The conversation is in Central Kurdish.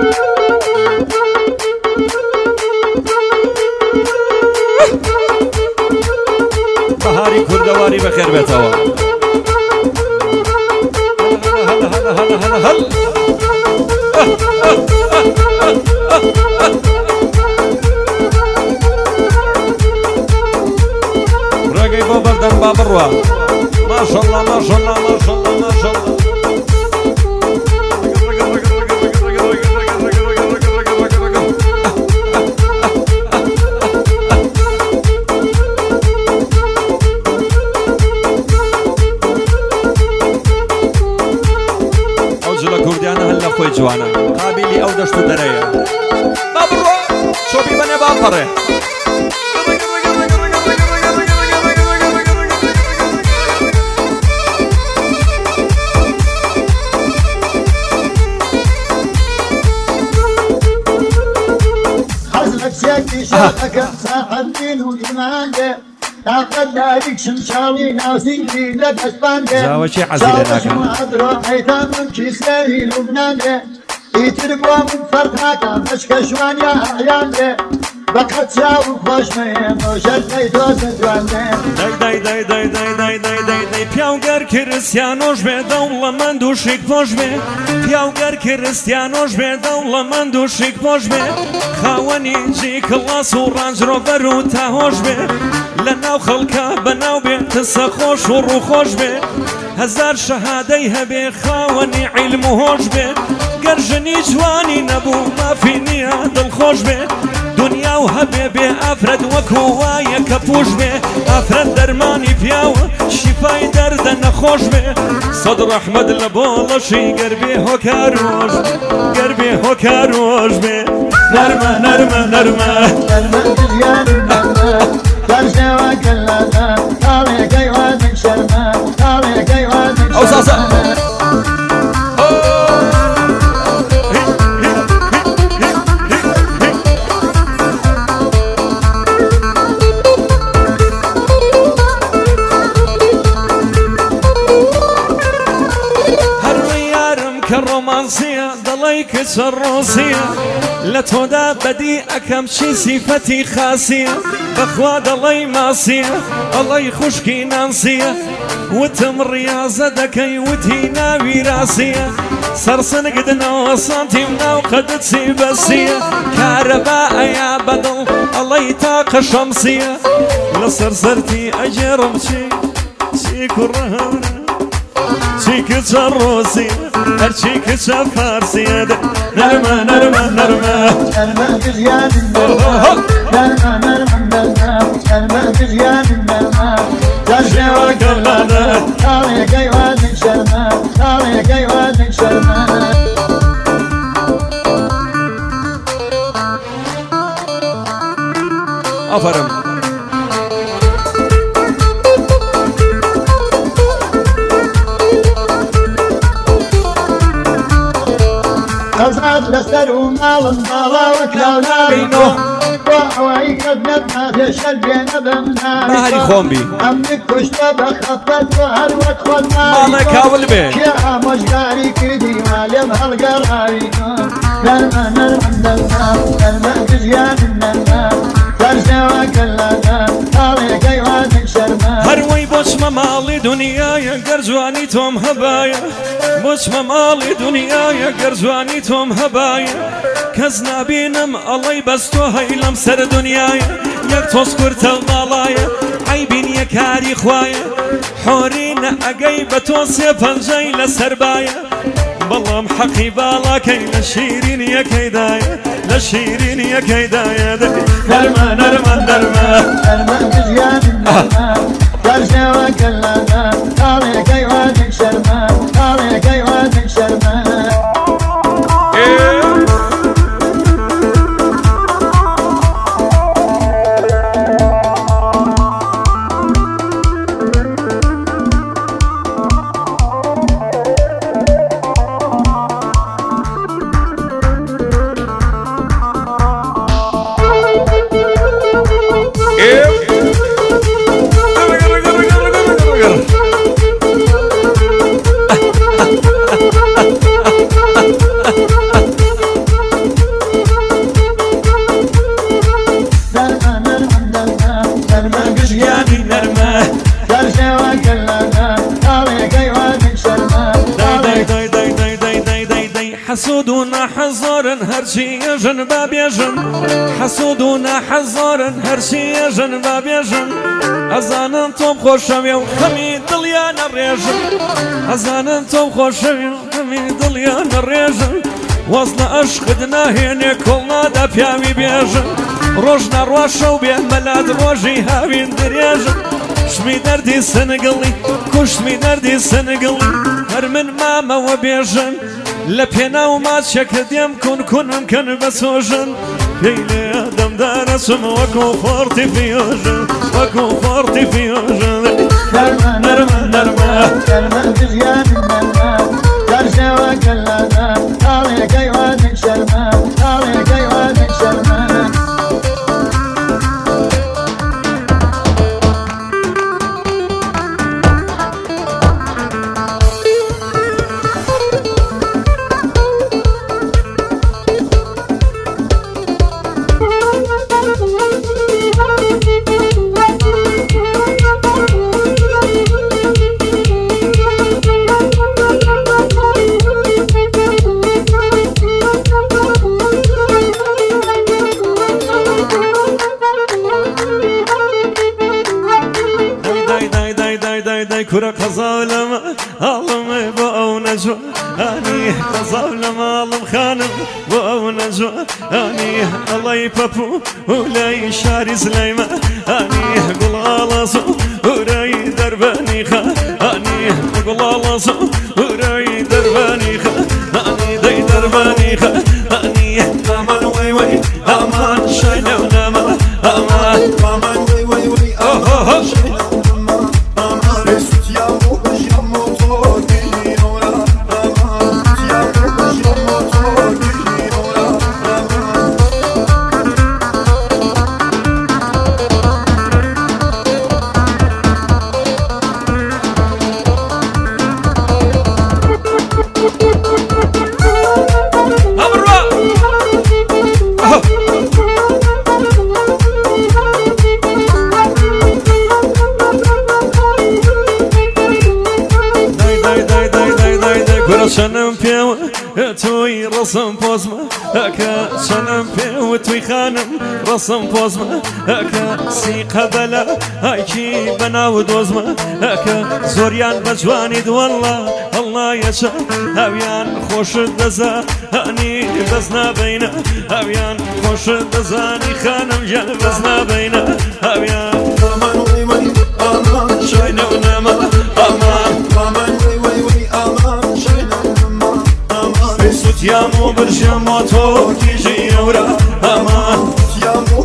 بهاري كردواري بخير بيتوا هلا هلا هلا هلا هلا رقي بابردن بابروا ما شاء الله ما شاء الله ما شاء الله ما شاء الله كرديانا هلا خوي جوانا قابلي او دشتو دريا بابرو شو بيبني بابره حزنك سيكي شاقك صاحب دين وايمان ده تعقد عليك شمشاوي ناسي لك اسبان ده زاوشي عزيزنا كان ادرو حيثم كيساري لبنان ده يتربوا من فرقك مشكشوان يا اعيان ده بقت شاو خوش مهم وشد نيتوز جوان داي داي داي داي داي داي داي داي پیاوگر کریستیانوش به دولمند و شیک پوش به پیاوگر کریستیانوش به دولمند و شیک پوش به خوانی جی کلاس و رنج رو برو تهوش به لناو خلکا بناو به تسخوش و رو خوش به هزار شهادی هبه خوانی علم و هوش به گرجنی جوانی نبو ما فی نیا دل خوش به دنیا و هبه به افرد و کوای کپوش به افرد درمانی پیاو شفای درد نخوش به صدر احمد لبالشی گربه هکاروش گربه هکاروش به نرمه نرمه نرمه نرمه دنیا نرمه درجه و کلانا آله کیوان شرمه آله کیوان شرمه كالرومانسية ضليك الروسية لا تودا بدي أكم شي صفتي خاصية بخوا ضلي ماسية الله يخشكي نانسية وتم رياضة دكي وتينا وراثية سرسن قدنا وصانتيمنا وقد سيبسية كهرباء يا بدل الله يطاق شمسية لسرسرتي أجرم شي كرهنا شيك تروسي هرشيك فارسي نرمى نرمى نرمى نرمى بزيان النرمى نرمى نرمى نرمى نرمى بزيان النرمى ترجع وكلانا طالع كيوان شرمى طالع كيوان شرمى أفرم قصد لسر ومال مالا وكلانا بينو وعويك ابنتنا تشل بين ابننا ما هري خومبي امك كشتا بخطت وهر وتخلنا ماما كاول بي يا مجاري كدي مالم هالقرارينو نرمى نرمى نرمى نرمى بزيان النرمى ترجع وكلانا طالع كيوان شرمى هروي بوش ممالي دنيايا قرجواني توم هبايا بوش ممالي دنيايا قرجواني توم هبايا كزنا بينم الله يبستو هيلم سر دنيايا يك تذكر تلمالايا عيبين يكاري خوايا حورين اقايبة توصي فالجاي لسربايا بالله محقي بالا كي لشيرين يا كيدايا لشيرين يا كيدايا نرمى نرمى نرمى نرمى بزيان النرمى ترجع وكلانا طالع كيوان شرمى طالع كيوان شرمى حسودون حزارن هرچی یجن بابیجن حسودون حزارن هرچی یجن بابیجن ازانن توم خوشم یو خمی دلیان ریجن ازانن توم خوشم یو خمی دلیان ریجن وصل عشق ناهینه کلنا دا پیاوی بیجن روشنا روشو بی ملاد روشی هاوین دریجن شمی دردی سنگلی کشمی دردی سنگلی هر من ماما و بیجن لپینا و ما چکدیم کنم کن بسوجن پیلی آدم دارسم وکو فارتی فیوجن وکو فارتی فیوجن نرمان نرمان نرمان نرمان بزیان نرمان درسه و کلانا آلی کیوانک شرمان آلی کیوانک شرمان كرة قزالم عالم بو نجوى اني قزالم عالم خانم بو نجوى اني الله يبابو ولا شاري سليمة اني قول الله وراي درباني خا اني قول الله وراي درباني خا اني داي درباني خا اني امان وي وي امان شايله ونما امان امان وي وي وي امان شايله شنم پیو توی رسم پوزم اکا شنم پیو توی خانم رسم پوزم اکا سی قبلا های کی بناو دوزم اکا زوریان بجوانی دوالله الله یشا اویان خوش دزا هنی بزنا بینه اویان خوش دزانی خانم جل بزنا بینه اویان aman vay vay aman شاینه و نما aman aman vay vay vay aman سوتیامو برشم تو کیجی اورا امان Siamo